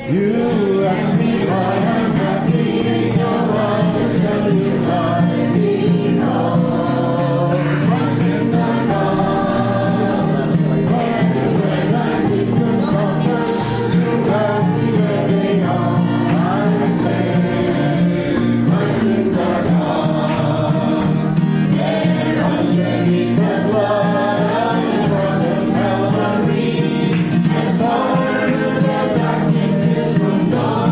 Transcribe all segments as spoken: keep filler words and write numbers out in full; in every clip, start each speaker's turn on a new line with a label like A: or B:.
A: You ask me why I'm happy, so I'll tell you why. Because my sins are gone. When I meet the scoffers, you ask me where they are. I say, my sins are gone. They're underneath the blood of the cross of Calvary. As far as darkness is from dawn.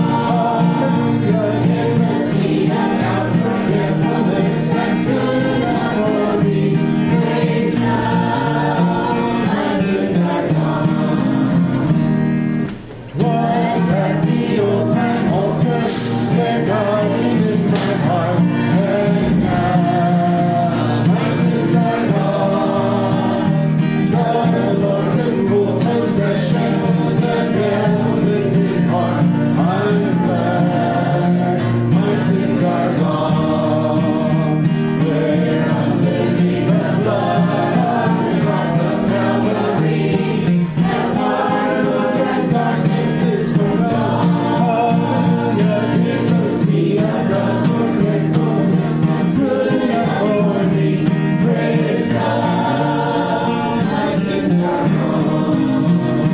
A: In the sea of God's forgetfulness, that's good enough for me. Praise God, my sins are gone. Was at the old time altar where God lived in my heart, and now my sins are gone. The Lord took full possession, the devil did depart. I'm glad my sins are gone. They're underneath the blood of the cross of Calvary. As far as darkness is from dawn. In the sea of God's forgetfulness, that's good enough for me. Praise God, my sins are gone.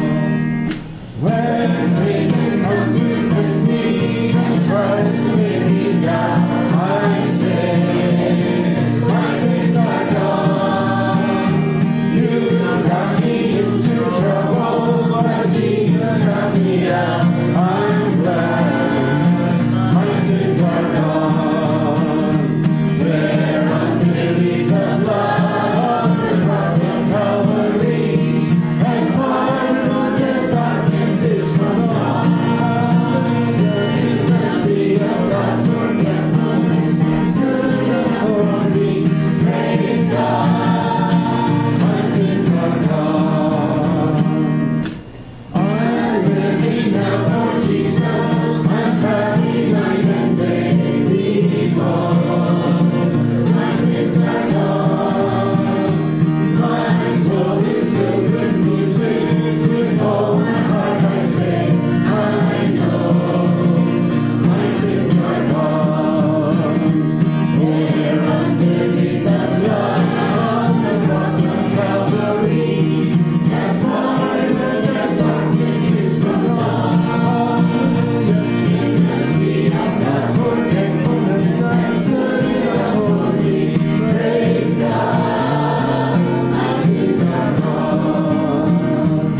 A: When Satan comes to tempt me and tries to make me down, I say, my sins are gone. You got me into trouble, but Jesus got me out. I'm glad my sins are gone. They're underneath the blood of the cross of Calvary. As far as darkness is from dawn. In the sea of God's forgetfulness, it's good enough for me. Praise God, my sins are gone. I'm living now for Jesus. I'm happy night and day because my sins are gone. My soul is filled with music. With all my heart I say, I know my sins are gone. They're underneath the blood of the cross of Calvary. As far as darkness is from dawn. In the sea of God's forgetfulness, that's good enough for me. Praise God, my sins are gone.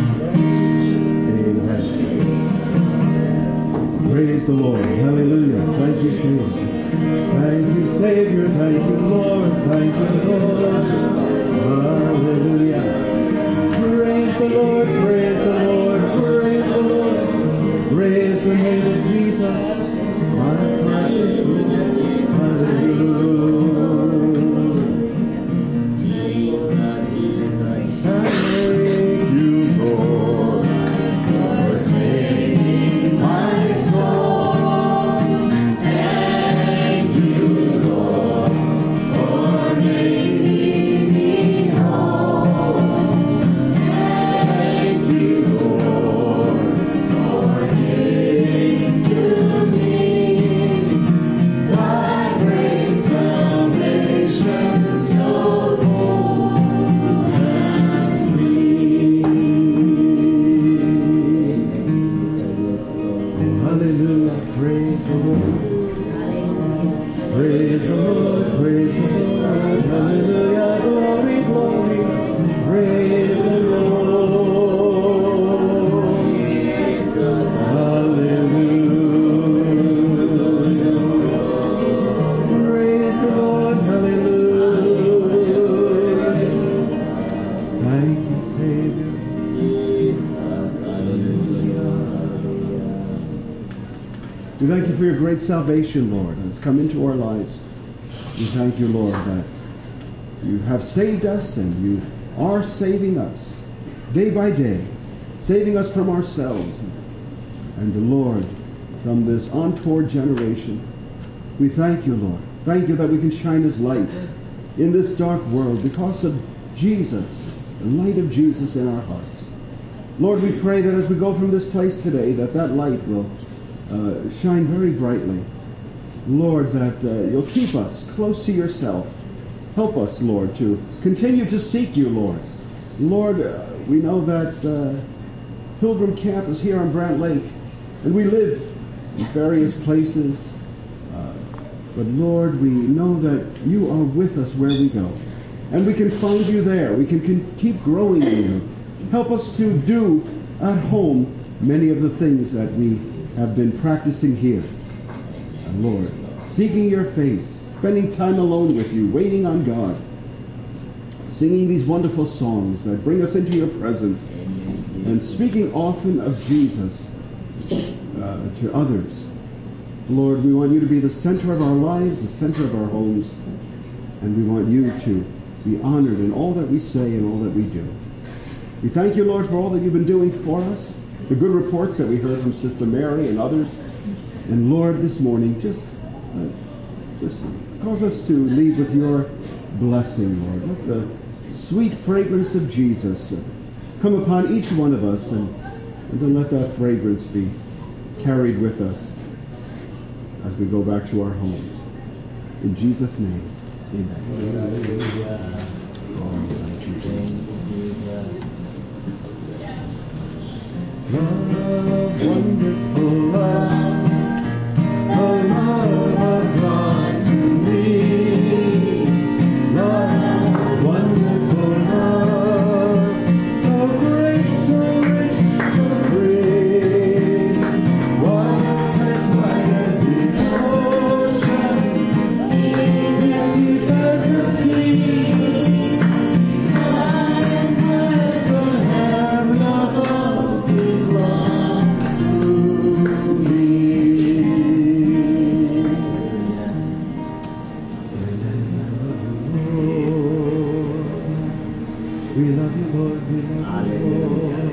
B: Amen. Praise the Lord. Hallelujah. Thank you, Jesus. Thank you, Savior. Thank you, Lord. Thank you, Lord. Hallelujah. Praise the Lord. Praise the Lord. Praise the Lord. Praise the name of Jesus. My precious Lord. Hallelujah. Thank you, Lord, for saving my soul. Thank you, Lord, for making me whole. Thank you, Lord, for giving to me thy great salvation, so full and free. Hallelujah, praise the Lord. Praise the Lord, praise the Lord. Hallelujah, glory, glory. Praise the Lord. Hallelujah. Praise the Lord, hallelujah. Thank you, Savior. We thank you for your great salvation, Lord, that has come into our lives. We thank you, Lord, that you have saved us and you are saving us day by day, saving us from ourselves and the Lord from this untoward generation. We thank you, Lord. Thank you that we can shine as lights in this dark world because of Jesus, the light of Jesus in our hearts. Lord, we pray that as we go from this place today, that that light will uh, shine very brightly. Lord, that uh, you'll keep us close to yourself. Help us, Lord, to continue to seek you, Lord. Lord, uh, we know that uh, Pilgrim Camp is here on Brant Lake, and we live in various places. Uh, but Lord, we know that you are with us where we go. And we can find you there. We can, can keep growing in you. Help us to do at home many of the things that we have been practicing here. And Lord, seeking your face, spending time alone with you, waiting on God, singing these wonderful songs that bring us into your presence, and speaking often of Jesus uh, to others. Lord, we want you to be the center of our lives, the center of our homes, and we want you to be honored in all that we say and all that we do. We thank you, Lord, for all that you've been doing for us, the good reports that we heard from Sister Mary and others. And Lord, this morning, just, uh, just cause us to leave with your blessing, Lord. Let the sweet fragrance of Jesus uh, come upon each one of us, and, and then let that fragrance be carried with us as we go back to our homes. In Jesus' name, amen. Oh, thank you, Jesus.
A: Love, wonderful love, the love of God to me. Love, wonderful love, so great, so rich, so free. One as wide as the ocean, deep as deep as the sea. High as high as the heavens above, His love to me. We love you, Lord. We love you, Lord.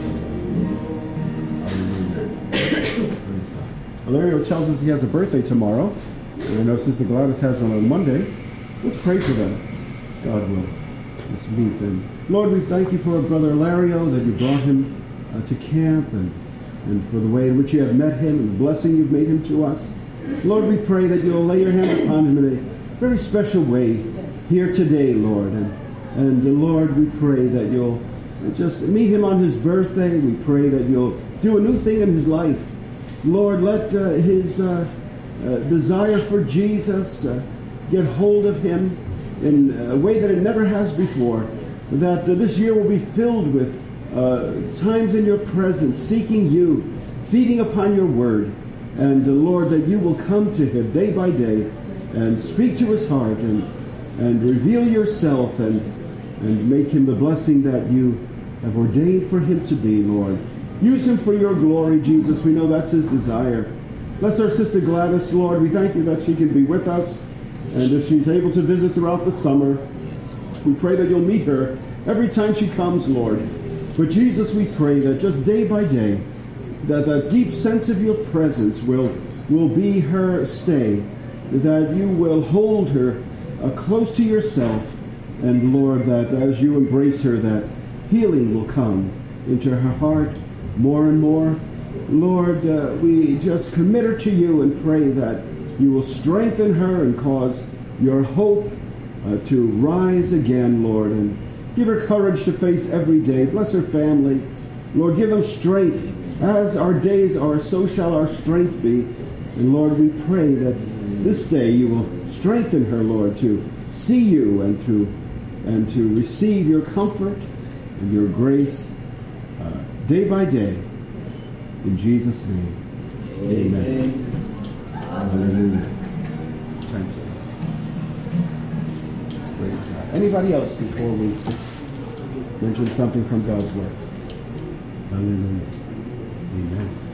B: Valerio tells us he has a birthday tomorrow. And I know Sister Gladys has one on Monday. Let's pray for them. God will. Let's meet them. Lord, we thank you for Brother Hilario, that you brought him uh, to camp, and, and for the way in which you have met him and the blessing you've made him to us. Lord, we pray that you'll lay your hand upon him in a very special way here today, Lord. And, and uh, Lord, we pray that you'll just meet him on his birthday. We pray that you'll do a new thing in his life. Lord, let uh, his uh, uh, desire for Jesus uh, get hold of him in a way that it never has before. That uh, this year will be filled with uh, times in your presence, seeking you, feeding upon your word. And uh, Lord, that you will come to him day by day and speak to his heart and, and reveal yourself and, and make him the blessing that you have ordained for him to be, Lord. Use him for your glory, Jesus. We know that's his desire. Bless our Sister Gladys, Lord. We thank you that she can be with us, and if she's able to visit throughout the summer, we pray that you'll meet her every time she comes, Lord. But Jesus, we pray that just day by day, that that deep sense of your presence will, will be her stay, that you will hold her uh, close to yourself, and Lord, that as you embrace her, that healing will come into her heart more and more. Lord, uh, we just commit her to you and pray that you will strengthen her and cause your hope uh, to rise again, Lord, and give her courage to face every day. Bless her family. Lord, give them strength. As our days are, so shall our strength be. And Lord, we pray that this day you will strengthen her, Lord, to see you and to and to receive your comfort and your grace uh, day by day. In Jesus' name, amen. Hallelujah. Thank you. Praise God. Anybody else before we mention something from God's word? Hallelujah. Amen.